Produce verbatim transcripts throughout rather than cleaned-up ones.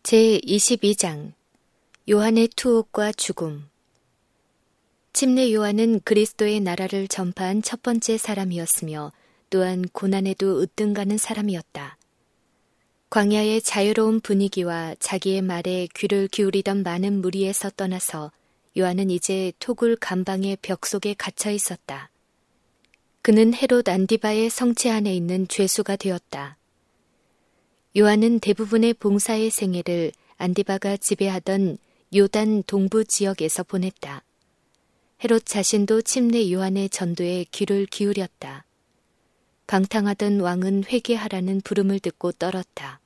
제이십이 장 요한의 투옥과 죽음. 침례 요한은 그리스도의 나라를 전파한 첫 번째 사람이었으며 또한 고난에도 으뜸가는 사람이었다. 광야의 자유로운 분위기와 자기의 말에 귀를 기울이던 많은 무리에서 떠나서 요한은 이제 토굴 감방의 벽 속에 갇혀 있었다. 그는 헤롯 안디바의 성체 안에 있는 죄수가 되었다. 요한은 대부분의 봉사의 생애를 안디바가 지배하던 요단 동부 지역에서 보냈다. 헤롯 자신도 침례 요한의 전도에 귀를 기울였다. 방탕하던 왕은 회개하라는 부름을 듣고 떨었다.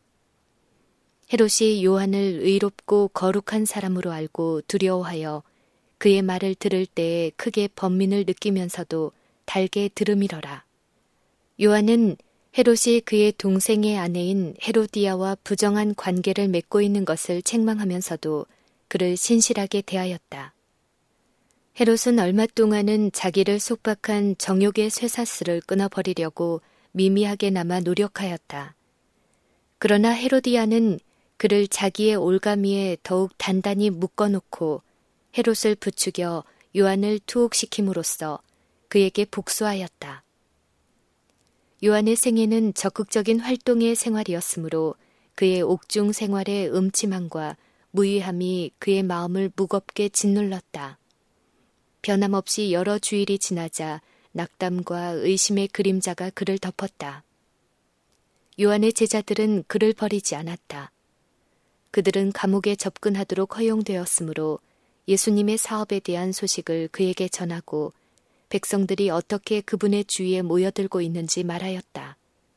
헤롯이 요한을 의롭고 거룩한 사람으로 알고 두려워하여 그의 말을 들을 때에 크게 번민을 느끼면서도 달게 들으미러라. 요한은 헤롯이 그의 동생의 아내인 헤로디아와 부정한 관계를 맺고 있는 것을 책망하면서도 그를 신실하게 대하였다. 헤롯은 얼마 동안은 자기를 속박한 정욕의 쇠사슬을 끊어버리려고 미미하게나마 노력하였다. 그러나 헤로디아는 그를 자기의 올가미에 더욱 단단히 묶어놓고 헤롯을 부추겨 요한을 투옥시킴으로써 그에게 복수하였다. 요한의 생애는 적극적인 활동의 생활이었으므로 그의 옥중 생활의 음침함과 무의함이 그의 마음을 무겁게 짓눌렀다. 변함없이 여러 주일이 지나자 낙담과 의심의 그림자가 그를 덮었다. 요한의 제자들은 그를 버리지 않았다. 그들은 감옥에 접근하도록 허용되었으므로 예수님의 사업에 대한 소식을 그에게 전하고 백성들이 어떻게 그분의 주위에 모여들고 있는지 말하였다.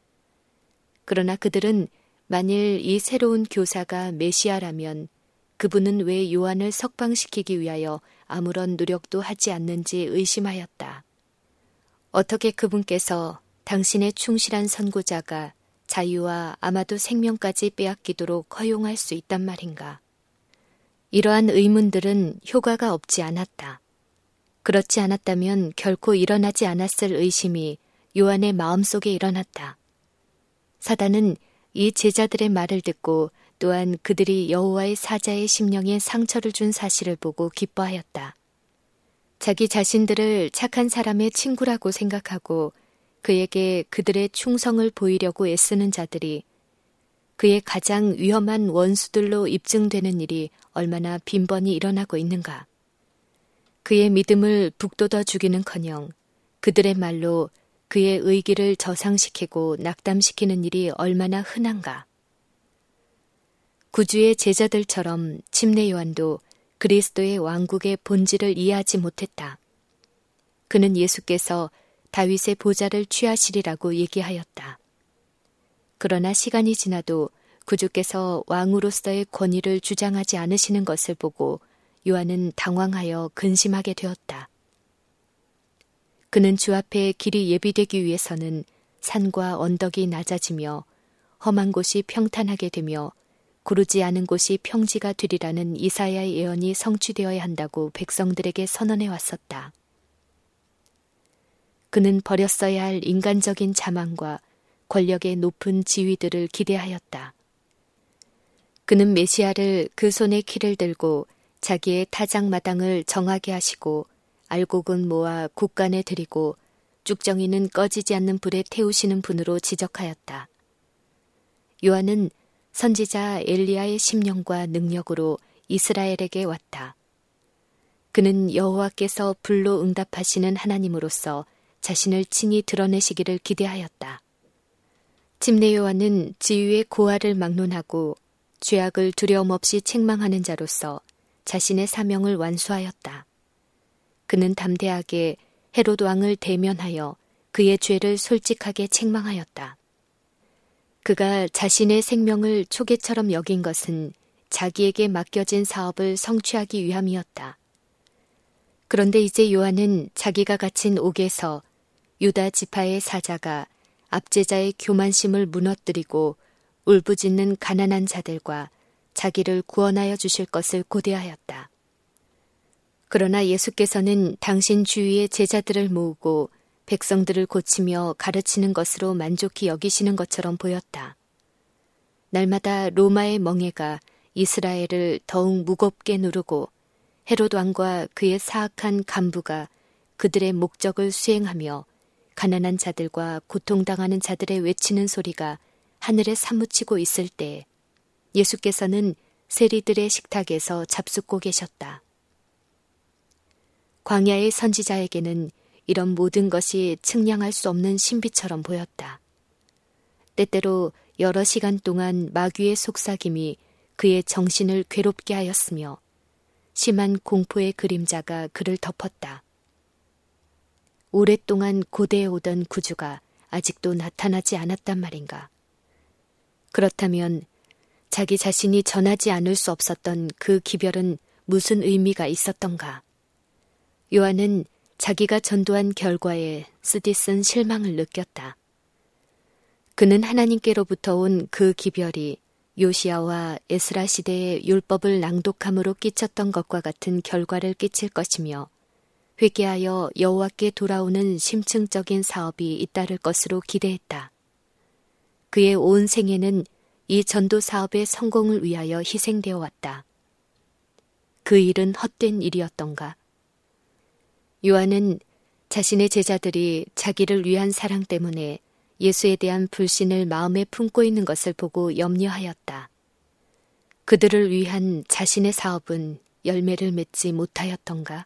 그러나 그들은 만일 이 새로운 교사가 메시아라면 그분은 왜 요한을 석방시키기 위하여 아무런 노력도 하지 않는지 의심하였다. 어떻게 그분께서 당신의 충실한 선고자가 자유와 아마도 생명까지 빼앗기도록 허용할 수 있단 말인가? 이러한 의문들은 효과가 없지 않았다. 그렇지 않았다면 결코 일어나지 않았을 의심이 요한의 마음속에 일어났다. 사단은 이 제자들의 말을 듣고 또한 그들이 여호와의 사자의 심령에 상처를 준 사실을 보고 기뻐하였다. 자기 자신들을 착한 사람의 친구라고 생각하고 그에게 그들의 충성을 보이려고 애쓰는 자들이 그의 가장 위험한 원수들로 입증되는 일이 얼마나 빈번히 일어나고 있는가. 그의 믿음을 북돋아 주기는커녕 그들의 말로 그의 의기를 저상시키고 낙담시키는 일이 얼마나 흔한가. 구주의 제자들처럼 침례 요한도 그리스도의 왕국의 본질을 이해하지 못했다. 그는 예수께서 다윗의 보좌를 취하시리라고 얘기하였다. 그러나 시간이 지나도 구주께서 왕으로서의 권위를 주장하지 않으시는 것을 보고 요한은 당황하여 근심하게 되었다. 그는 주 앞에 길이 예비되기 위해서는 산과 언덕이 낮아지며 험한 곳이 평탄하게 되며 고르지 않은 곳이 평지가 되리라는 이사야의 예언이 성취되어야 한다고 백성들에게 선언해 왔었다. 그는 버렸어야 할 인간적인 자만과 권력의 높은 지위들을 기대하였다. 그는 메시아를 그 손에 키를 들고 자기의 타작마당을 정하게 하시고 알곡은 모아 국간에 들이고 쭉정이는 꺼지지 않는 불에 태우시는 분으로 지적하였다. 요한은 선지자 엘리야의 심령과 능력으로 이스라엘에게 왔다. 그는 여호와께서 불로 응답하시는 하나님으로서 자신을 친히 드러내시기를 기대하였다. 침례 요한은 지위의 고하를 막론하고 죄악을 두려움 없이 책망하는 자로서 자신의 사명을 완수하였다. 그는 담대하게 헤롯 왕을 대면하여 그의 죄를 솔직하게 책망하였다. 그가 자신의 생명을 초계처럼 여긴 것은 자기에게 맡겨진 사업을 성취하기 위함이었다. 그런데 이제 요한은 자기가 갇힌 옥에서 유다 지파의 사자가 압제자의 교만심을 무너뜨리고 울부짖는 가난한 자들과 자기를 구원하여 주실 것을 고대하였다. 그러나 예수께서는 당신 주위의 제자들을 모으고 백성들을 고치며 가르치는 것으로 만족히 여기시는 것처럼 보였다. 날마다 로마의 멍에가 이스라엘을 더욱 무겁게 누르고 헤롯 왕과 그의 사악한 간부가 그들의 목적을 수행하며 가난한 자들과 고통당하는 자들의 외치는 소리가 하늘에 사무치고 있을 때 예수께서는 세리들의 식탁에서 잡숫고 계셨다. 광야의 선지자에게는 이런 모든 것이 측량할 수 없는 신비처럼 보였다. 때때로 여러 시간 동안 마귀의 속삭임이 그의 정신을 괴롭게 하였으며 심한 공포의 그림자가 그를 덮었다. 오랫동안 고대해 오던 구주가 아직도 나타나지 않았단 말인가. 그렇다면 자기 자신이 전하지 않을 수 없었던 그 기별은 무슨 의미가 있었던가. 요한은 자기가 전도한 결과에 쓰디쓴 실망을 느꼈다. 그는 하나님께로부터 온 그 기별이 요시야와 에스라 시대의 율법을 낭독함으로 끼쳤던 것과 같은 결과를 끼칠 것이며 회개하여 여호와께 돌아오는 심층적인 사업이 잇따를 것으로 기대했다. 그의 온 생애는 이 전도 사업의 성공을 위하여 희생되어 왔다. 그 일은 헛된 일이었던가? 요한은 자신의 제자들이 자기를 위한 사랑 때문에 예수에 대한 불신을 마음에 품고 있는 것을 보고 염려하였다. 그들을 위한 자신의 사업은 열매를 맺지 못하였던가?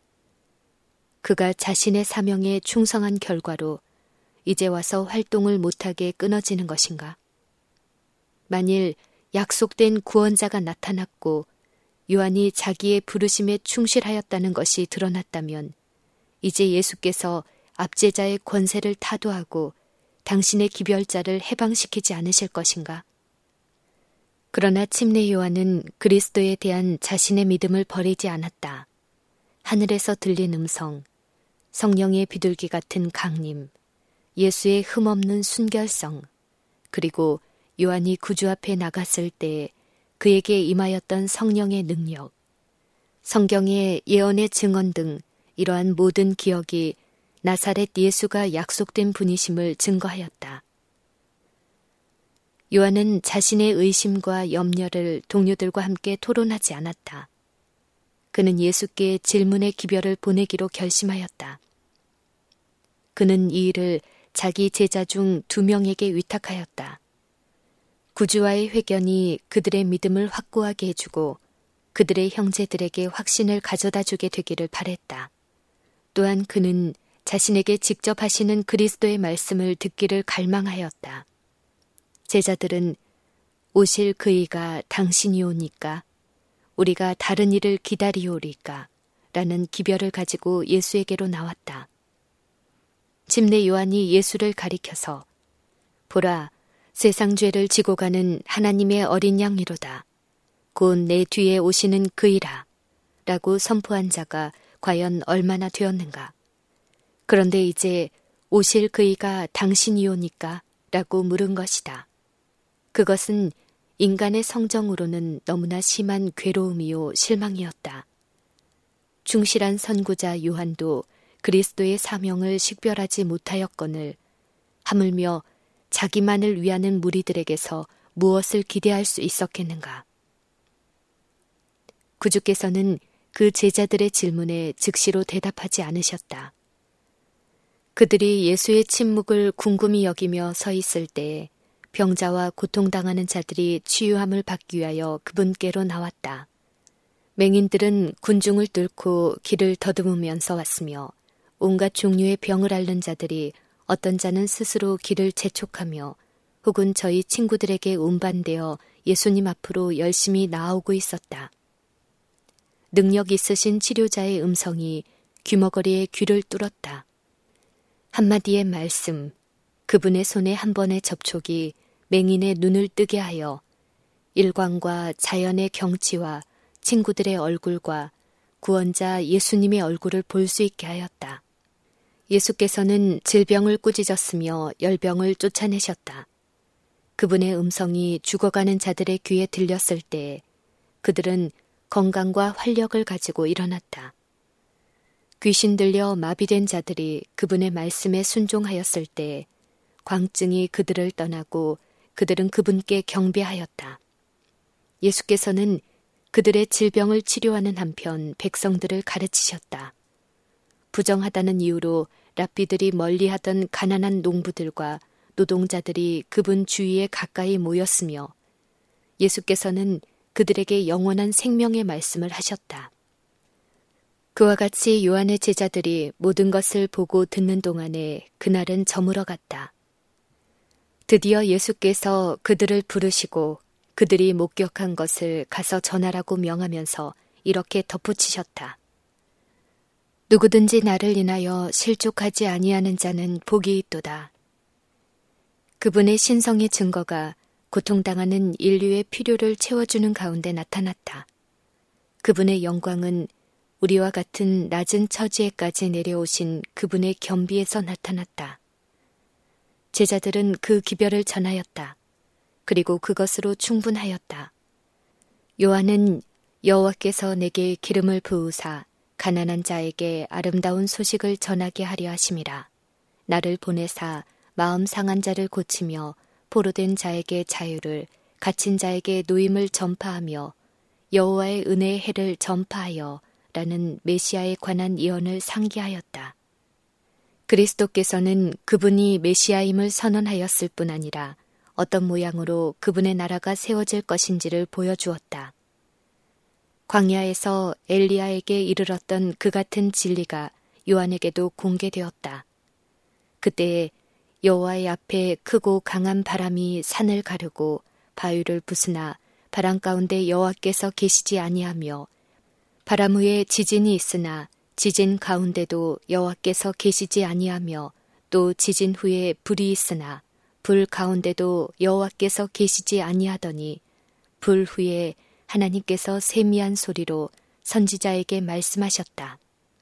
그가 자신의 사명에 충성한 결과로 이제 와서 활동을 못하게 끊어지는 것인가? 만일 약속된 구원자가 나타났고 요한이 자기의 부르심에 충실하였다는 것이 드러났다면 이제 예수께서 압제자의 권세를 타도하고 당신의 기별자를 해방시키지 않으실 것인가? 그러나 침례 요한은 그리스도에 대한 자신의 믿음을 버리지 않았다. 하늘에서 들린 음성, 성령의 비둘기 같은 강림, 예수의 흠없는 순결성, 그리고 요한이 구주 앞에 나갔을 때 그에게 임하였던 성령의 능력, 성경의 예언의 증언 등 이러한 모든 기억이 나사렛 예수가 약속된 분이심을 증거하였다. 요한은 자신의 의심과 염려를 동료들과 함께 토론하지 않았다. 그는 예수께 질문의 기별을 보내기로 결심하였다. 그는 이 일을 자기 제자 중 두 명에게 위탁하였다. 구주와의 회견이 그들의 믿음을 확고하게 해주고 그들의 형제들에게 확신을 가져다 주게 되기를 바랬다. 또한 그는 자신에게 직접 하시는 그리스도의 말씀을 듣기를 갈망하였다. 제자들은 오실 그이가 당신이오니까 우리가 다른 일을 기다리오리까 라는 기별을 가지고 예수에게로 나왔다. 침례 요한이 예수를 가리켜서 보라, 세상 죄를 지고 가는 하나님의 어린 양이로다. 곧 내 뒤에 오시는 그이라 라고 선포한 자가 과연 얼마나 되었는가. 그런데 이제 오실 그이가 당신이오니까 라고 물은 것이다. 그것은 인간의 성정으로는 너무나 심한 괴로움이요 실망이었다. 충실한 선구자 요한도 그리스도의 사명을 식별하지 못하였거늘 하물며 자기만을 위하는 무리들에게서 무엇을 기대할 수 있었겠는가. 구주께서는 그 제자들의 질문에 즉시로 대답하지 않으셨다. 그들이 예수의 침묵을 궁금히 여기며 서 있을 때 병자와 고통당하는 자들이 치유함을 받기 위하여 그분께로 나왔다. 맹인들은 군중을 뚫고 길을 더듬으면서 왔으며 온갖 종류의 병을 앓는 자들이 어떤 자는 스스로 길을 재촉하며 혹은 저희 친구들에게 운반되어 예수님 앞으로 열심히 나아오고 있었다. 능력 있으신 치료자의 음성이 귀머거리의 귀를 뚫었다. 한마디의 말씀, 그분의 손의 한 번의 접촉이 맹인의 눈을 뜨게 하여 일광과 자연의 경치와 친구들의 얼굴과 구원자 예수님의 얼굴을 볼 수 있게 하였다. 예수께서는 질병을 꾸짖었으며 열병을 쫓아내셨다. 그분의 음성이 죽어가는 자들의 귀에 들렸을 때 그들은 건강과 활력을 가지고 일어났다. 귀신 들려 마비된 자들이 그분의 말씀에 순종하였을 때 광증이 그들을 떠나고 그들은 그분께 경배하였다. 예수께서는 그들의 질병을 치료하는 한편 백성들을 가르치셨다. 부정하다는 이유로 랍비들이 멀리하던 가난한 농부들과 노동자들이 그분 주위에 가까이 모였으며 예수께서는 그들에게 영원한 생명의 말씀을 하셨다. 그와 같이 요한의 제자들이 모든 것을 보고 듣는 동안에 그날은 저물어 갔다. 드디어 예수께서 그들을 부르시고 그들이 목격한 것을 가서 전하라고 명하면서 이렇게 덧붙이셨다. 누구든지 나를 인하여 실족하지 아니하는 자는 복이 있도다. 그분의 신성의 증거가 고통당하는 인류의 필요를 채워주는 가운데 나타났다. 그분의 영광은 우리와 같은 낮은 처지에까지 내려오신 그분의 겸비에서 나타났다. 제자들은 그 기별을 전하였다. 그리고 그것으로 충분하였다. 요한은 여호와께서 내게 기름을 부으사 가난한 자에게 아름다운 소식을 전하게 하려 하심이라. 나를 보내사 마음 상한 자를 고치며 포로된 자에게 자유를, 갇힌 자에게 노임을 전파하며 여호와의 은혜의 해를 전파하여 라는 메시아에 관한 예언을 상기하였다. 그리스도께서는 그분이 메시아임을 선언하였을 뿐 아니라 어떤 모양으로 그분의 나라가 세워질 것인지를 보여주었다. 광야에서 엘리야에게 이르렀던 그 같은 진리가 요한에게도 공개되었다. 그때에 여호와의 앞에 크고 강한 바람이 산을 가르고 바위를 부수나 바람 가운데 여호와께서 계시지 아니하며 바람 후에 지진이 있으나 지진 가운데도 여호와께서 계시지 아니하며 또 지진 후에 불이 있으나 불 가운데도 여호와께서 계시지 아니하더니 불 후에 하나님께서 세미한 소리로 선지자에게 말씀하셨다.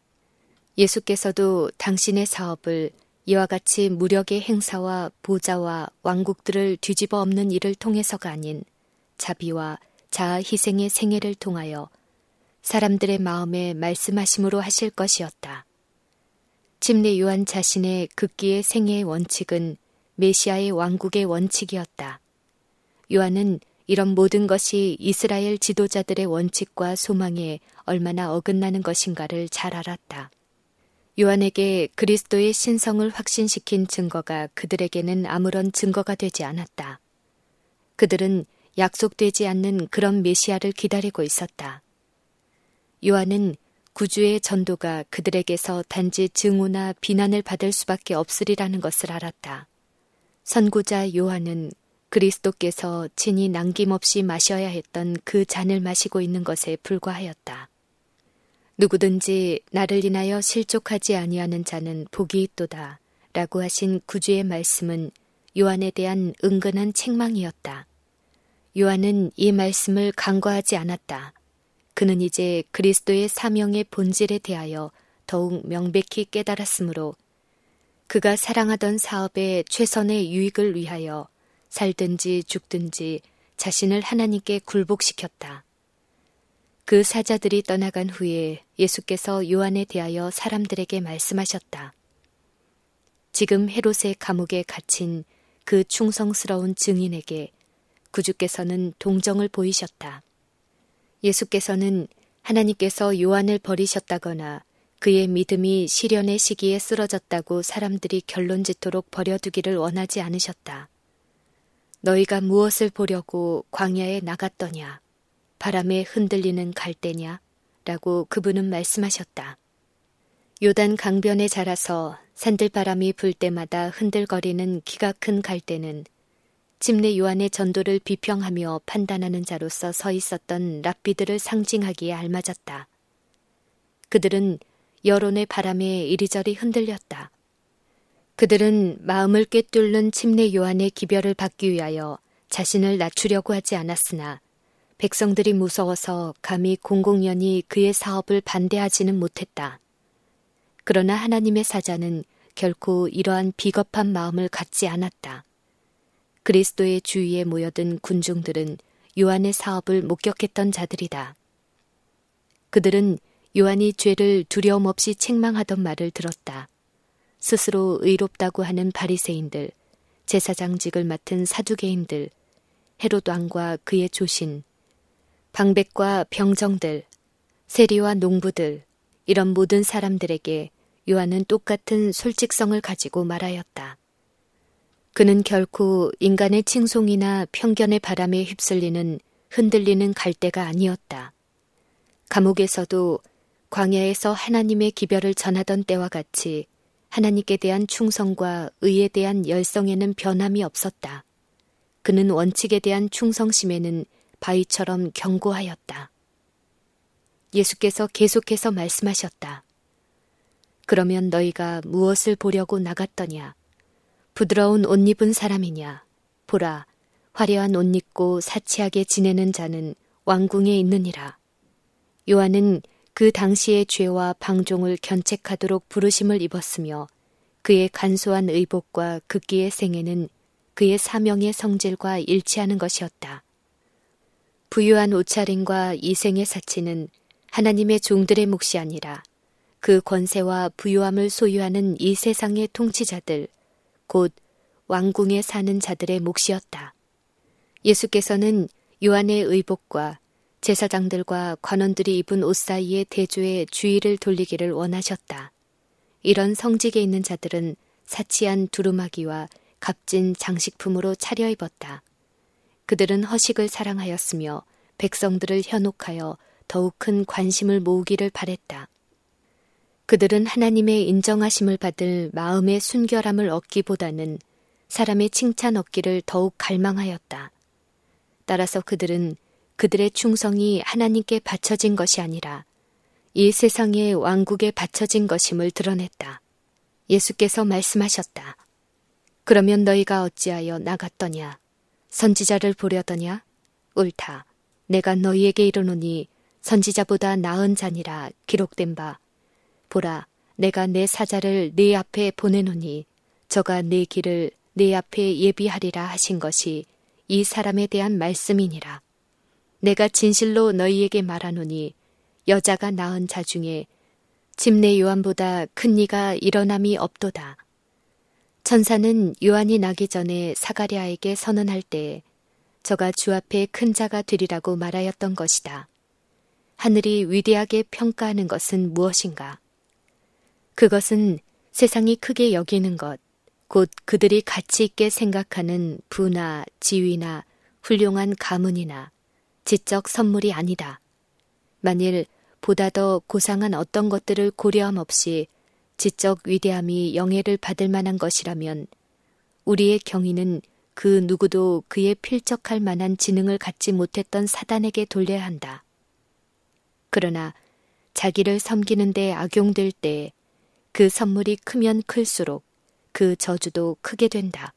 예수께서도 당신의 사업을 이와 같이 무력의 행사와 보좌와 왕국들을 뒤집어 엎는 일을 통해서가 아닌 자비와 자아 희생의 생애를 통하여 사람들의 마음에 말씀하심으로 하실 것이었다. 침례 요한 자신의 극기의 생애의 원칙은 메시아의 왕국의 원칙이었다. 요한은 이런 모든 것이 이스라엘 지도자들의 원칙과 소망에 얼마나 어긋나는 것인가를 잘 알았다. 요한에게 그리스도의 신성을 확신시킨 증거가 그들에게는 아무런 증거가 되지 않았다. 그들은 약속되지 않는 그런 메시아를 기다리고 있었다. 요한은 구주의 전도가 그들에게서 단지 증오나 비난을 받을 수밖에 없으리라는 것을 알았다. 선구자 요한은 그리스도께서 친히 남김없이 마셔야 했던 그 잔을 마시고 있는 것에 불과하였다. 누구든지 나를 인하여 실족하지 아니하는 자는 복이 있도다 라고 하신 구주의 말씀은 요한에 대한 은근한 책망이었다. 요한은 이 말씀을 간과하지 않았다. 그는 이제 그리스도의 사명의 본질에 대하여 더욱 명백히 깨달았으므로 그가 사랑하던 사업의 최선의 유익을 위하여 살든지 죽든지 자신을 하나님께 굴복시켰다. 그 사자들이 떠나간 후에 예수께서 요한에 대하여 사람들에게 말씀하셨다. 지금 헤롯의 감옥에 갇힌 그 충성스러운 증인에게 구주께서는 동정을 보이셨다. 예수께서는 하나님께서 요한을 버리셨다거나 그의 믿음이 시련의 시기에 쓰러졌다고 사람들이 결론짓도록 버려두기를 원하지 않으셨다. 너희가 무엇을 보려고 광야에 나갔더냐? 바람에 흔들리는 갈대냐? 라고 그분은 말씀하셨다. 요단 강변에 자라서 산들바람이 불 때마다 흔들거리는 키가 큰 갈대는 침례 요한의 전도를 비평하며 판단하는 자로서 서 있었던 랍비들을 상징하기에 알맞았다. 그들은 여론의 바람에 이리저리 흔들렸다. 그들은 마음을 꿰뚫는 침례 요한의 기별을 받기 위하여 자신을 낮추려고 하지 않았으나 백성들이 무서워서 감히 공공연히 그의 사업을 반대하지는 못했다. 그러나 하나님의 사자는 결코 이러한 비겁한 마음을 갖지 않았다. 그리스도의 주위에 모여든 군중들은 요한의 사업을 목격했던 자들이다. 그들은 요한이 죄를 두려움 없이 책망하던 말을 들었다. 스스로 의롭다고 하는 바리새인들, 제사장직을 맡은 사두개인들, 헤롯 왕과 그의 조신, 방백과 병정들, 세리와 농부들, 이런 모든 사람들에게 요한은 똑같은 솔직성을 가지고 말하였다. 그는 결코 인간의 칭송이나 편견의 바람에 휩쓸리는 흔들리는 갈대가 아니었다. 감옥에서도 광야에서 하나님의 기별을 전하던 때와 같이 하나님께 대한 충성과 의에 대한 열성에는 변함이 없었다. 그는 원칙에 대한 충성심에는 바위처럼 견고하였다. 예수께서 계속해서 말씀하셨다. 그러면 너희가 무엇을 보려고 나갔더냐? 부드러운 옷 입은 사람이냐? 보라, 화려한 옷 입고 사치하게 지내는 자는 왕궁에 있느니라. 요한은 그 당시의 죄와 방종을 견책하도록 부르심을 입었으며 그의 간소한 의복과 극기의 생애는 그의 사명의 성질과 일치하는 것이었다. 부유한 옷차림과 이생의 사치는 하나님의 종들의 몫이 아니라 그 권세와 부유함을 소유하는 이 세상의 통치자들, 곧 왕궁에 사는 자들의 몫이었다. 예수께서는 요한의 의복과 제사장들과 관원들이 입은 옷 사이의 대조에 주의를 돌리기를 원하셨다. 이런 성직에 있는 자들은 사치한 두루마기와 값진 장식품으로 차려입었다. 그들은 허식을 사랑하였으며 백성들을 현혹하여 더욱 큰 관심을 모으기를 바랬다. 그들은 하나님의 인정하심을 받을 마음의 순결함을 얻기보다는 사람의 칭찬 얻기를 더욱 갈망하였다. 따라서 그들은 그들의 충성이 하나님께 바쳐진 것이 아니라 이 세상의 왕국에 바쳐진 것임을 드러냈다. 예수께서 말씀하셨다. 그러면 너희가 어찌하여 나갔더냐? 선지자를 보려더냐? 옳다. 내가 너희에게 이르노니 선지자보다 나은 자니라 기록된 바. 보라, 내가 내 사자를 네 앞에 보내노니 저가 네 길을 네 앞에 예비하리라 하신 것이 이 사람에 대한 말씀이니라. 내가 진실로 너희에게 말하노니 여자가 낳은 자 중에 집내 요한보다 큰 이가 일어남이 없도다. 천사는 요한이 나기 전에 사가랴에게 선언할 때에 저가 주 앞에 큰 자가 되리라고 말하였던 것이다. 하늘이 위대하게 평가하는 것은 무엇인가? 그것은 세상이 크게 여기는 것, 곧 그들이 가치 있게 생각하는 부나 지위나 훌륭한 가문이나 지적 선물이 아니다. 만일 보다 더 고상한 어떤 것들을 고려함 없이 지적 위대함이 영예를 받을 만한 것이라면 우리의 경위는 그 누구도 그에 필적할 만한 지능을 갖지 못했던 사단에게 돌려야 한다. 그러나 자기를 섬기는 데 악용될 때 그 선물이 크면 클수록 그 저주도 크게 된다.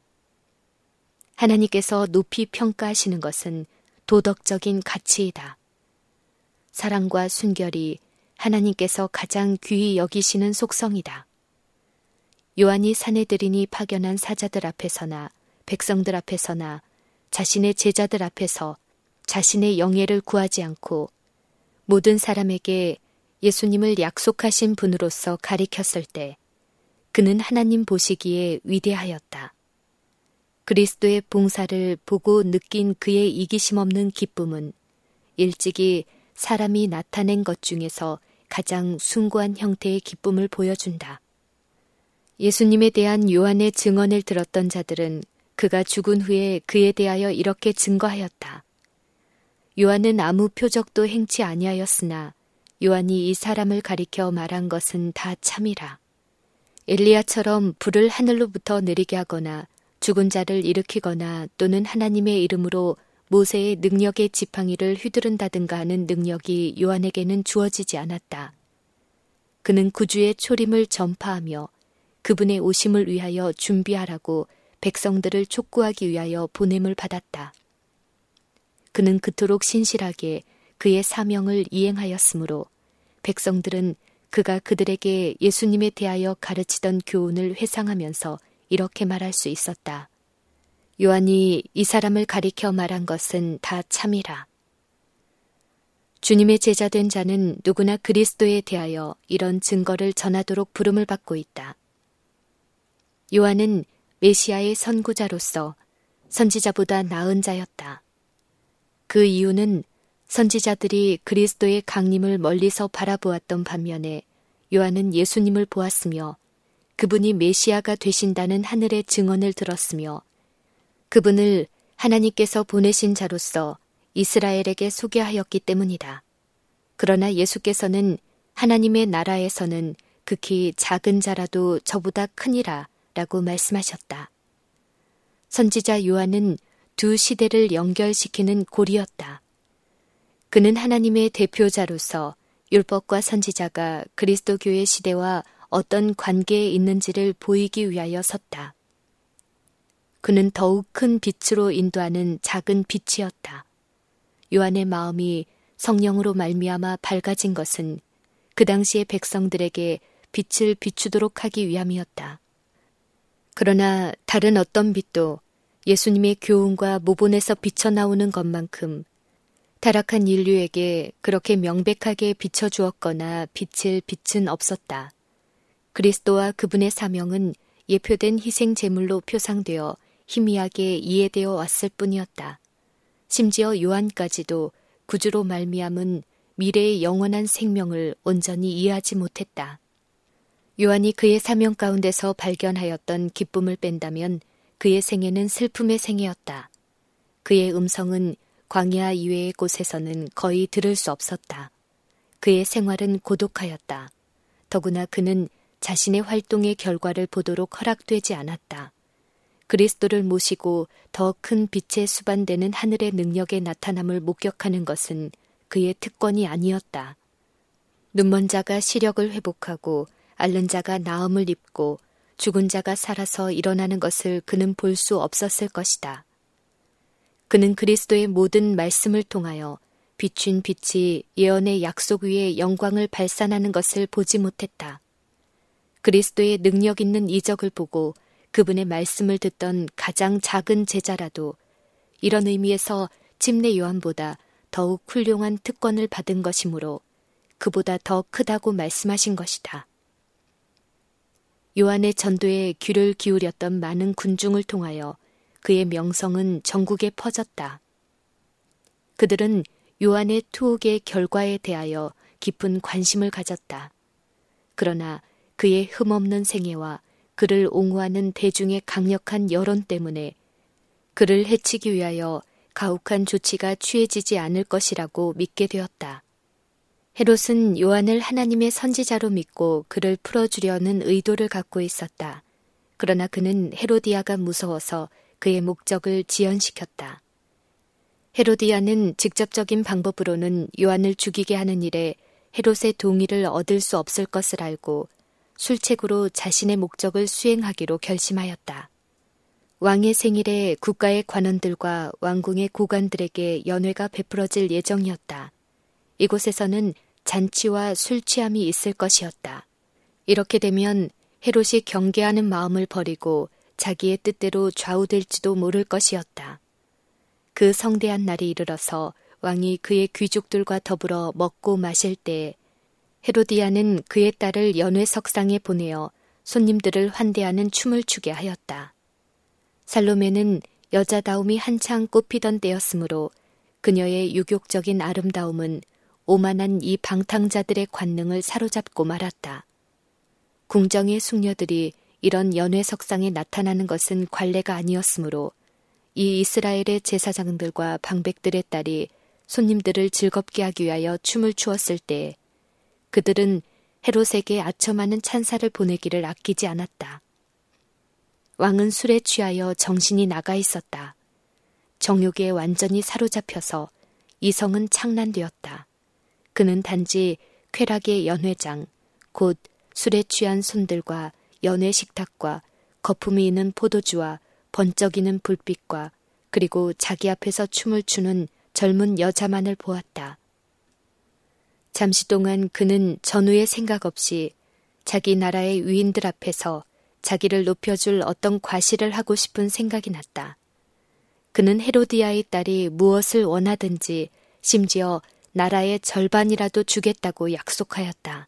하나님께서 높이 평가하시는 것은 도덕적인 가치이다. 사랑과 순결이 하나님께서 가장 귀히 여기시는 속성이다. 요한이 사내들인이 파견한 사자들 앞에서나 백성들 앞에서나 자신의 제자들 앞에서 자신의 영예를 구하지 않고 모든 사람에게 예수님을 약속하신 분으로서 가리켰을 때 그는 하나님 보시기에 위대하였다. 그리스도의 봉사를 보고 느낀 그의 이기심 없는 기쁨은 일찍이 사람이 나타낸 것 중에서 가장 숭고한 형태의 기쁨을 보여준다. 예수님에 대한 요한의 증언을 들었던 자들은 그가 죽은 후에 그에 대하여 이렇게 증거하였다. 요한은 아무 표적도 행치 아니하였으나 요한이 이 사람을 가리켜 말한 것은 다 참이라. 엘리야처럼 불을 하늘로부터 내리게 하거나 죽은 자를 일으키거나 또는 하나님의 이름으로 모세의 능력의 지팡이를 휘두른다든가 하는 능력이 요한에게는 주어지지 않았다. 그는 구주의 초림을 전파하며 그분의 오심을 위하여 준비하라고 백성들을 촉구하기 위하여 보냄을 받았다. 그는 그토록 신실하게 그의 사명을 이행하였으므로 백성들은 그가 그들에게 예수님에 대하여 가르치던 교훈을 회상하면서 이렇게 말할 수 있었다. 요한이 이 사람을 가리켜 말한 것은 다 참이라. 주님의 제자된 자는 누구나 그리스도에 대하여 이런 증거를 전하도록 부름을 받고 있다. 요한은 메시아의 선구자로서 선지자보다 나은 자였다. 그 이유는 선지자들이 그리스도의 강림을 멀리서 바라보았던 반면에 요한은 예수님을 보았으며 그분이 메시아가 되신다는 하늘의 증언을 들었으며 그분을 하나님께서 보내신 자로서 이스라엘에게 소개하였기 때문이다. 그러나 예수께서는 하나님의 나라에서는 극히 작은 자라도 저보다 크니라 라고 말씀하셨다. 선지자 요한은 두 시대를 연결시키는 고리였다. 그는 하나님의 대표자로서 율법과 선지자가 그리스도교의 시대와 어떤 관계에 있는지를 보이기 위하여 섰다. 그는 더욱 큰 빛으로 인도하는 작은 빛이었다. 요한의 마음이 성령으로 말미암아 밝아진 것은 그 당시의 백성들에게 빛을 비추도록 하기 위함이었다. 그러나 다른 어떤 빛도 예수님의 교훈과 모본에서 비쳐나오는 것만큼 타락한 인류에게 그렇게 명백하게 비춰주었거나 빛을 빛은 없었다. 그리스도와 그분의 사명은 예표된 희생 제물로 표상되어 희미하게 이해되어 왔을 뿐이었다. 심지어 요한까지도 구주로 말미암은 미래의 영원한 생명을 온전히 이해하지 못했다. 요한이 그의 사명 가운데서 발견하였던 기쁨을 뺀다면 그의 생애는 슬픔의 생애였다. 그의 음성은 광야 이외의 곳에서는 거의 들을 수 없었다. 그의 생활은 고독하였다. 더구나 그는 자신의 활동의 결과를 보도록 허락되지 않았다. 그리스도를 모시고 더 큰 빛에 수반되는 하늘의 능력의 나타남을 목격하는 것은 그의 특권이 아니었다. 눈먼 자가 시력을 회복하고 앓는 자가 나음을 입고 죽은 자가 살아서 일어나는 것을 그는 볼 수 없었을 것이다. 그는 그리스도의 모든 말씀을 통하여 비춘 빛이 예언의 약속 위에 영광을 발산하는 것을 보지 못했다. 그리스도의 능력 있는 이적을 보고 그분의 말씀을 듣던 가장 작은 제자라도 이런 의미에서 침례 요한보다 더욱 훌륭한 특권을 받은 것이므로 그보다 더 크다고 말씀하신 것이다. 요한의 전도에 귀를 기울였던 많은 군중을 통하여 그의 명성은 전국에 퍼졌다. 그들은 요한의 투옥의 결과에 대하여 깊은 관심을 가졌다. 그러나 그의 흠없는 생애와 그를 옹호하는 대중의 강력한 여론 때문에 그를 해치기 위하여 가혹한 조치가 취해지지 않을 것이라고 믿게 되었다. 헤롯은 요한을 하나님의 선지자로 믿고 그를 풀어주려는 의도를 갖고 있었다. 그러나 그는 헤로디아가 무서워서 그의 목적을 지연시켰다. 헤로디아는 직접적인 방법으로는 요한을 죽이게 하는 일에 헤롯의 동의를 얻을 수 없을 것을 알고 술책으로 자신의 목적을 수행하기로 결심하였다. 왕의 생일에 국가의 관원들과 왕궁의 고관들에게 연회가 베풀어질 예정이었다. 이곳에서는 잔치와 술 취함이 있을 것이었다. 이렇게 되면 헤롯이 경계하는 마음을 버리고 자기의 뜻대로 좌우될지도 모를 것이었다. 그 성대한 날이 이르러서 왕이 그의 귀족들과 더불어 먹고 마실 때에 헤로디아는 그의 딸을 연회석상에 보내어 손님들을 환대하는 춤을 추게 하였다. 살로메는 여자다움이 한창 꽃피던 때였으므로 그녀의 유격적인 아름다움은 오만한 이 방탕자들의 관능을 사로잡고 말았다. 궁정의 숙녀들이 이런 연회석상에 나타나는 것은 관례가 아니었으므로 이 이스라엘의 제사장들과 방백들의 딸이 손님들을 즐겁게 하기 위하여 춤을 추었을 때 그들은 헤롯에게 아첨하는 찬사를 보내기를 아끼지 않았다. 왕은 술에 취하여 정신이 나가 있었다. 정욕에 완전히 사로잡혀서 이성은 창난되었다. 그는 단지 쾌락의 연회장, 곧 술에 취한 손들과 연회 식탁과 거품이 있는 포도주와 번쩍이는 불빛과 그리고 자기 앞에서 춤을 추는 젊은 여자만을 보았다. 잠시 동안 그는 전후의 생각 없이 자기 나라의 위인들 앞에서 자기를 높여줄 어떤 과시를 하고 싶은 생각이 났다. 그는 헤로디아의 딸이 무엇을 원하든지 심지어 나라의 절반이라도 주겠다고 약속하였다.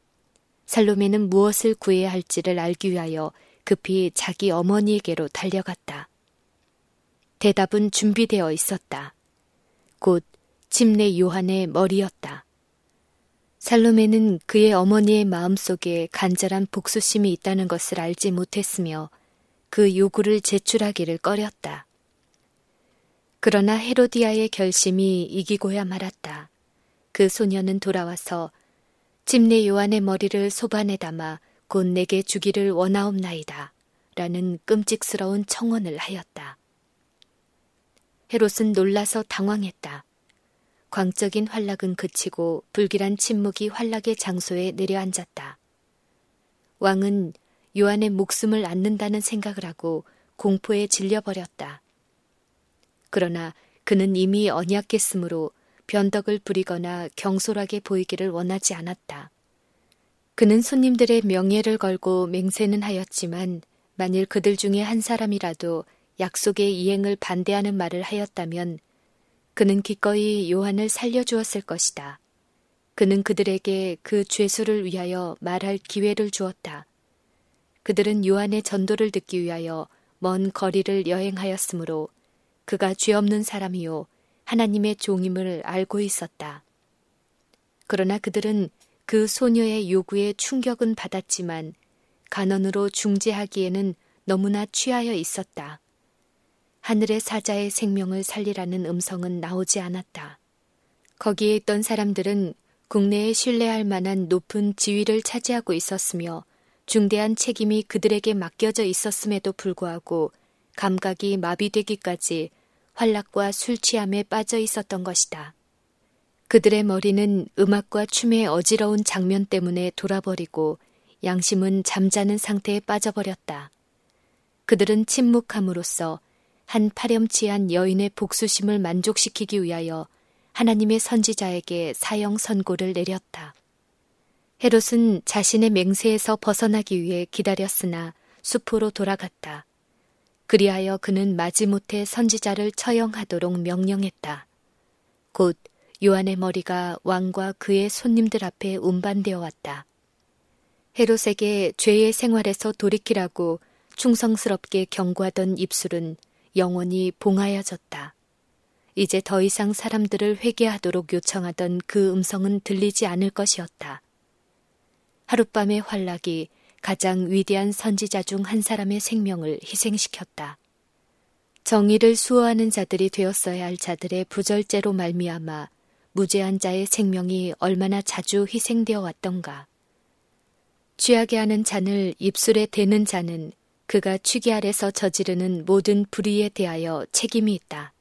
살로메는 무엇을 구해야 할지를 알기 위하여 급히 자기 어머니에게로 달려갔다. 대답은 준비되어 있었다. 곧 침례 요한의 머리였다. 살로메는 그의 어머니의 마음속에 간절한 복수심이 있다는 것을 알지 못했으며 그 요구를 제출하기를 꺼렸다. 그러나 헤로디아의 결심이 이기고야 말았다. 그 소녀는 돌아와서 침례 요한의 머리를 소반에 담아 곧 내게 주기를 원하옵나이다 라는 끔찍스러운 청원을 하였다. 헤롯은 놀라서 당황했다. 광적인 활락은 그치고 불길한 침묵이 활락의 장소에 내려앉았다. 왕은 요한의 목숨을 앗는다는 생각을 하고 공포에 질려버렸다. 그러나 그는 이미 언약했으므로 변덕을 부리거나 경솔하게 보이기를 원하지 않았다. 그는 손님들의 명예를 걸고 맹세는 하였지만 만일 그들 중에 한 사람이라도 약속의 이행을 반대하는 말을 하였다면 그는 기꺼이 요한을 살려주었을 것이다. 그는 그들에게 그 죄수를 위하여 말할 기회를 주었다. 그들은 요한의 전도를 듣기 위하여 먼 거리를 여행하였으므로 그가 죄 없는 사람이요 하나님의 종임을 알고 있었다. 그러나 그들은 그 소녀의 요구에 충격은 받았지만 간언으로 중재하기에는 너무나 취하여 있었다. 하늘의 사자의 생명을 살리라는 음성은 나오지 않았다. 거기에 있던 사람들은 국내에 신뢰할 만한 높은 지위를 차지하고 있었으며 중대한 책임이 그들에게 맡겨져 있었음에도 불구하고 감각이 마비되기까지 활락과 술 취함에 빠져 있었던 것이다. 그들의 머리는 음악과 춤의 어지러운 장면 때문에 돌아버리고 양심은 잠자는 상태에 빠져버렸다. 그들은 침묵함으로써 한 파렴치한 여인의 복수심을 만족시키기 위하여 하나님의 선지자에게 사형 선고를 내렸다. 헤롯은 자신의 맹세에서 벗어나기 위해 기다렸으나 숲으로 돌아갔다. 그리하여 그는 마지못해 선지자를 처형하도록 명령했다. 곧 요한의 머리가 왕과 그의 손님들 앞에 운반되어 왔다. 헤롯에게 죄의 생활에서 돌이키라고 충성스럽게 경고하던 입술은 영원히 봉하여졌다. 이제 더 이상 사람들을 회개하도록 요청하던 그 음성은 들리지 않을 것이었다. 하룻밤의 활락이 가장 위대한 선지자 중 한 사람의 생명을 희생시켰다. 정의를 수호하는 자들이 되었어야 할 자들의 부절제로 말미암아 무죄한 자의 생명이 얼마나 자주 희생되어 왔던가. 취하게 하는 잔을 입술에 대는 자는 그가 취기 아래서 저지르는 모든 불의에 대하여 책임이 있다.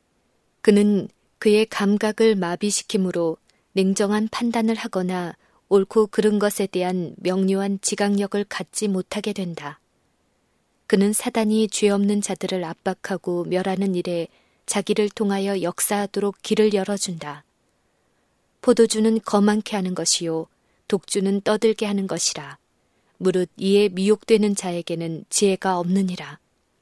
그는 그의 감각을 마비시킴으로 냉정한 판단을 하거나 옳고 그른 것에 대한 명료한 지각력을 갖지 못하게 된다. 그는 사단이 죄 없는 자들을 압박하고 멸하는 일에 자기를 통하여 역사하도록 길을 열어준다. 포도주는 거만케 하는 것이요 독주는 떠들게 하는 것이라. 무릇 이에 미혹되는 자에게는 지혜가 없느니라.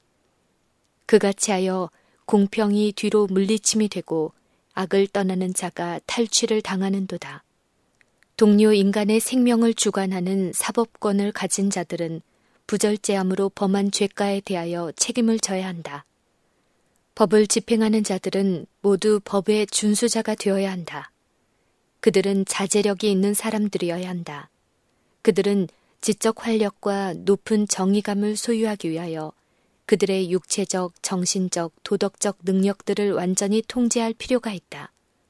그같이 하여 공평이 뒤로 물리침이 되고 악을 떠나는 자가 탈취를 당하는도다. 동료 인간의 생명을 주관하는 사법권을 가진 자들은 부절제함으로 범한 죄가에 대하여 책임을 져야 한다. 법을 집행하는 자들은 모두 법의 준수자가 되어야 한다. 그들은 자제력이 있는 사람들이어야 한다. 그들은 지적 활력과 높은 정의감을 소유하기 위하여 그들의 육체적, 정신적, 도덕적 능력들을 완전히 통제할 필요가 있다.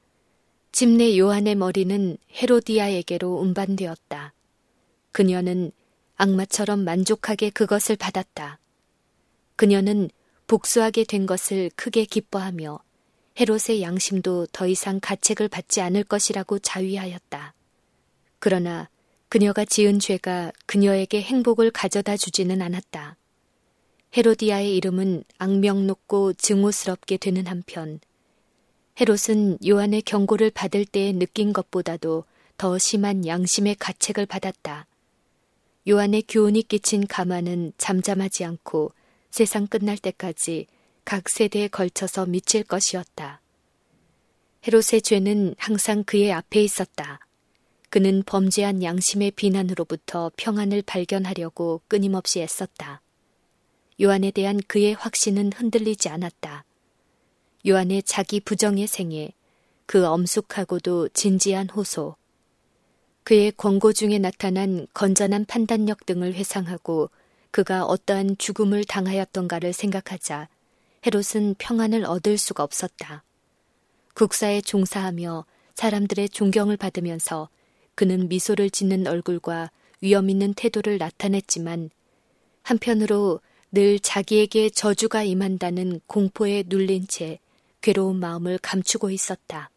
침례 요한의 머리는 헤로디아에게로 운반되었다. 그녀는 악마처럼 만족하게 그것을 받았다. 그녀는 복수하게 된 것을 크게 기뻐하며 헤롯의 양심도 더 이상 가책을 받지 않을 것이라고 자위하였다. 그러나 그녀가 지은 죄가 그녀에게 행복을 가져다 주지는 않았다. 헤로디아의 이름은 악명 높고 증오스럽게 되는 한편 헤롯은 요한의 경고를 받을 때에 느낀 것보다도 더 심한 양심의 가책을 받았다. 요한의 교훈이 끼친 가마는 잠잠하지 않고 세상 끝날 때까지 각 세대에 걸쳐서 미칠 것이었다. 헤롯의 죄는 항상 그의 앞에 있었다. 그는 범죄한 양심의 비난으로부터 평안을 발견하려고 끊임없이 애썼다. 요한에 대한 그의 확신은 흔들리지 않았다. 요한의 자기 부정의 생애, 그 엄숙하고도 진지한 호소, 그의 권고 중에 나타난 건전한 판단력 등을 회상하고 그가 어떠한 죽음을 당하였던가를 생각하자 헤롯은 평안을 얻을 수가 없었다. 국사에 종사하며 사람들의 존경을 받으면서 그는 미소를 짓는 얼굴과 위엄 있는 태도를 나타냈지만 한편으로 늘 자기에게 저주가 임한다는 공포에 눌린 채 괴로운 마음을 감추고 있었다.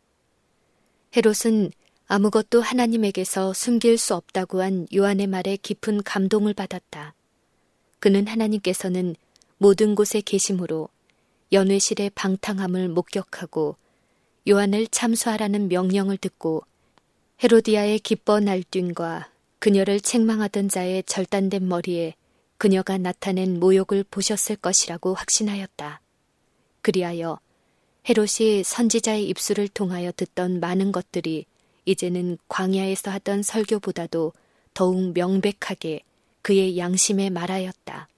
헤롯은 아무것도 하나님에게서 숨길 수 없다고 한 요한의 말에 깊은 감동을 받았다. 그는 하나님께서는 모든 곳에 계심으로 연회실의 방탕함을 목격하고 요한을 참수하라는 명령을 듣고 헤로디아의 기뻐 날뛴과 그녀를 책망하던 자의 절단된 머리에 그녀가 나타낸 모욕을 보셨을 것이라고 확신하였다. 그리하여 헤롯이 선지자의 입술을 통하여 듣던 많은 것들이 이제는 광야에서 하던 설교보다도 더욱 명백하게 그의 양심에 말하였다.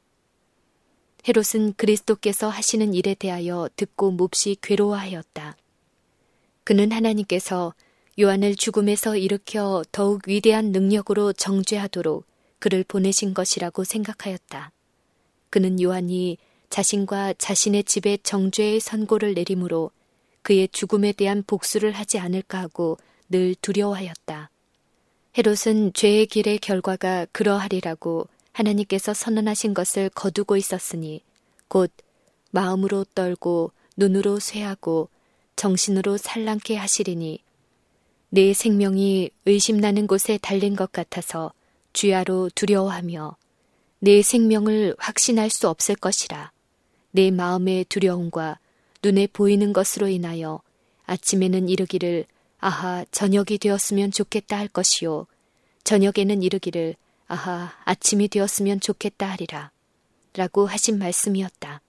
헤롯은 그리스도께서 하시는 일에 대하여 듣고 몹시 괴로워하였다. 그는 하나님께서 요한을 죽음에서 일으켜 더욱 위대한 능력으로 정죄하도록 그를 보내신 것이라고 생각하였다. 그는 요한이 자신과 자신의 집에 정죄의 선고를 내림으로 그의 죽음에 대한 복수를 하지 않을까 하고 늘 두려워하였다. 헤롯은 죄의 길의 결과가 그러하리라고 하나님께서 선언하신 것을 거두고 있었으니 곧 마음으로 떨고 눈으로 쇠하고 정신으로 산란케 하시리니 내 생명이 의심나는 곳에 달린 것 같아서 주야로 두려워하며 내 생명을 확신할 수 없을 것이라. 내 마음의 두려움과 눈에 보이는 것으로 인하여 아침에는 이르기를 아하 저녁이 되었으면 좋겠다 할 것이요 저녁에는 이르기를 아하 아침이 되었으면 좋겠다 하리라 라고 하신 말씀이었다.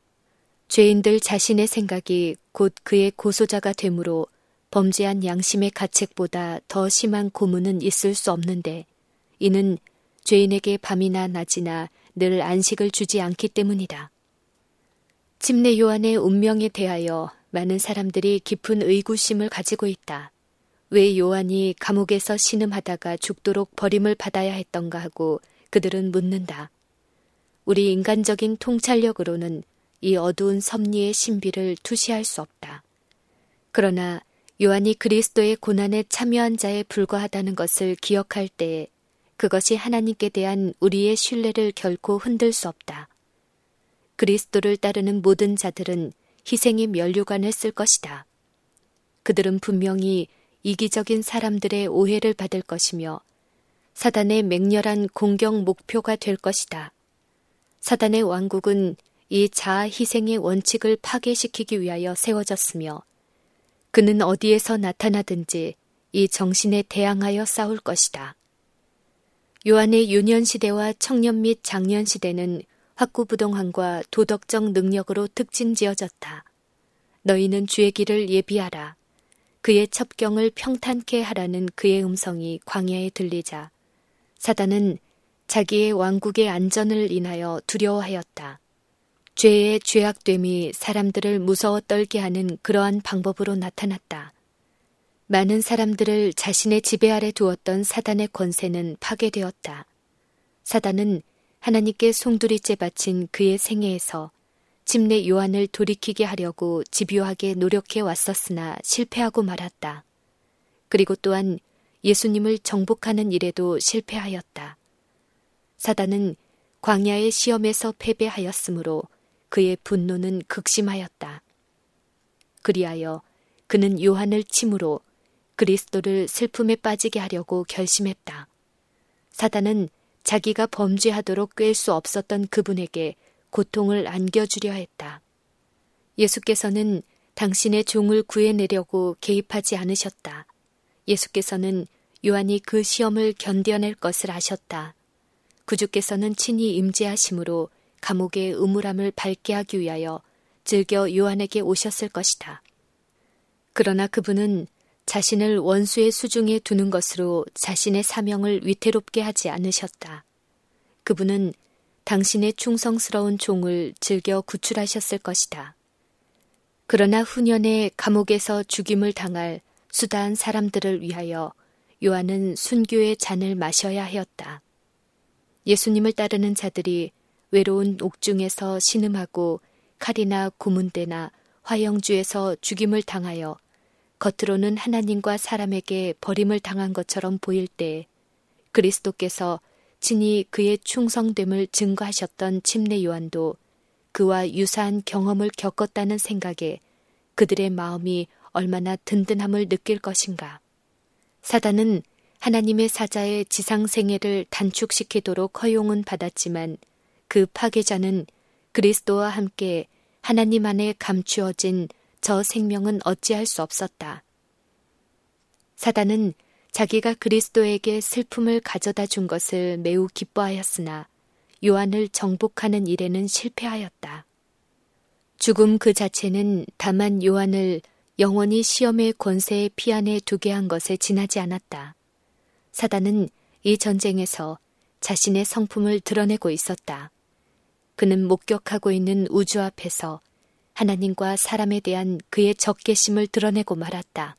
죄인들 자신의 생각이 곧 그의 고소자가 되므로 범죄한 양심의 가책보다 더 심한 고문은 있을 수 없는데 이는 죄인에게 밤이나 낮이나 늘 안식을 주지 않기 때문이다. 침례 요한의 운명에 대하여 많은 사람들이 깊은 의구심을 가지고 있다. 왜 요한이 감옥에서 신음하다가 죽도록 버림을 받아야 했던가 하고 그들은 묻는다. 우리 인간적인 통찰력으로는 이 어두운 섭리의 신비를 투시할 수 없다. 그러나 요한이 그리스도의 고난에 참여한 자에 불과하다는 것을 기억할 때에 그것이 하나님께 대한 우리의 신뢰를 결코 흔들 수 없다. 그리스도를 따르는 모든 자들은 희생의 면류관을 쓸 것이다. 그들은 분명히 이기적인 사람들의 오해를 받을 것이며 사단의 맹렬한 공격 목표가 될 것이다. 사단의 왕국은 이 자아 희생의 원칙을 파괴시키기 위하여 세워졌으며 그는 어디에서 나타나든지 이 정신에 대항하여 싸울 것이다. 요한의 유년 시대와 청년 및 장년 시대는 확구부동함과 도덕적 능력으로 특징지어졌다. 너희는 주의 길을 예비하라. 그의 첩경을 평탄케 하라는 그의 음성이 광야에 들리자 사단은 자기의 왕국의 안전을 인하여 두려워하였다. 죄의 죄악됨이 사람들을 무서워 떨게 하는 그러한 방법으로 나타났다. 많은 사람들을 자신의 지배 아래 두었던 사단의 권세는 파괴되었다. 사단은 하나님께 송두리째 바친 그의 생애에서 침례 요한을 돌이키게 하려고 집요하게 노력해 왔었으나 실패하고 말았다. 그리고 또한 예수님을 정복하는 일에도 실패하였다. 사단은 광야의 시험에서 패배하였으므로 그의 분노는 극심하였다. 그리하여 그는 요한을 침으로 그리스도를 슬픔에 빠지게 하려고 결심했다. 사단은 자기가 범죄하도록 꿰 수 없었던 그분에게 고통을 안겨주려 했다. 예수께서는 당신의 종을 구해내려고 개입하지 않으셨다. 예수께서는 요한이 그 시험을 견뎌낼 것을 아셨다. 구주께서는 친히 임재하심으로 감옥의 음울함을 밝게 하기 위하여 즐겨 요한에게 오셨을 것이다. 그러나 그분은 자신을 원수의 수중에 두는 것으로 자신의 사명을 위태롭게 하지 않으셨다. 그분은 당신의 충성스러운 종을 즐겨 구출하셨을 것이다. 그러나 후년에 감옥에서 죽임을 당할 수다한 사람들을 위하여 요한은 순교의 잔을 마셔야 하였다. 예수님을 따르는 자들이 외로운 옥중에서 신음하고 칼이나 고문대나 화형주에서 죽임을 당하여 겉으로는 하나님과 사람에게 버림을 당한 것처럼 보일 때 그리스도께서 친히 그의 충성됨을 증거하셨던 침례 요한도 그와 유사한 경험을 겪었다는 생각에 그들의 마음이 얼마나 든든함을 느낄 것인가. 사단은 하나님의 사자의 지상생애를 단축시키도록 허용은 받았지만 그 파괴자는 그리스도와 함께 하나님 안에 감추어진 저 생명은 어찌할 수 없었다. 사단은 자기가 그리스도에게 슬픔을 가져다 준 것을 매우 기뻐하였으나 요한을 정복하는 일에는 실패하였다. 죽음 그 자체는 다만 요한을 영원히 시험의 권세의 피안에 두게 한 것에 지나지 않았다. 사단은 이 전쟁에서 자신의 성품을 드러내고 있었다. 그는 목격하고 있는 우주 앞에서 하나님과 사람에 대한 그의 적개심을 드러내고 말았다.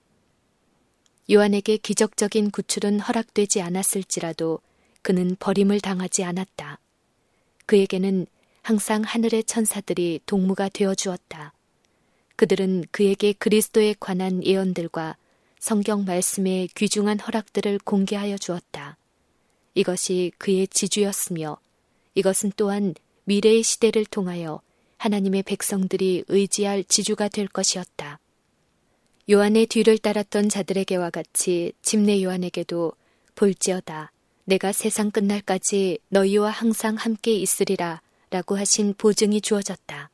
요한에게 기적적인 구출은 허락되지 않았을지라도 그는 버림을 당하지 않았다. 그에게는 항상 하늘의 천사들이 동무가 되어 주었다. 그들은 그에게 그리스도에 관한 예언들과 성경 말씀의 귀중한 허락들을 공개하여 주었다. 이것이 그의 지주였으며 이것은 또한 미래의 시대를 통하여 하나님의 백성들이 의지할 지주가 될 것이었다. 요한의 뒤를 따랐던 자들에게와 같이 침례 요한에게도 볼지어다 내가 세상 끝날까지 너희와 항상 함께 있으리라 라고 하신 보증이 주어졌다.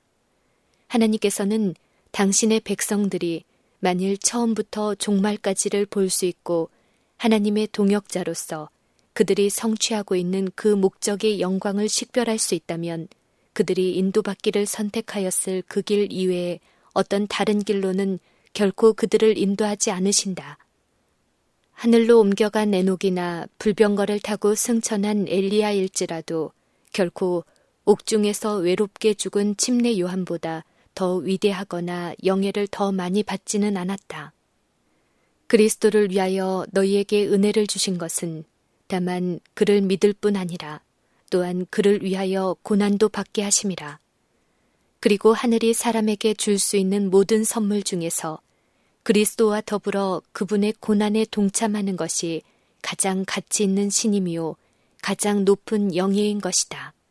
하나님께서는 당신의 백성들이 만일 처음부터 종말까지를 볼 수 있고 하나님의 동역자로서 그들이 성취하고 있는 그 목적의 영광을 식별할 수 있다면 그들이 인도받기를 선택하였을 그 길 이외에 어떤 다른 길로는 결코 그들을 인도하지 않으신다. 하늘로 옮겨간 에녹이나 불병거를 타고 승천한 엘리야일지라도 결코 옥중에서 외롭게 죽은 침례 요한보다 더 위대하거나 영예를 더 많이 받지는 않았다. 그리스도를 위하여 너희에게 은혜를 주신 것은 다만 그를 믿을 뿐 아니라 또한 그를 위하여 고난도 받게 하심이라. 그리고 하늘이 사람에게 줄 수 있는 모든 선물 중에서 그리스도와 더불어 그분의 고난에 동참하는 것이 가장 가치 있는 신임이요 가장 높은 영예인 것이다.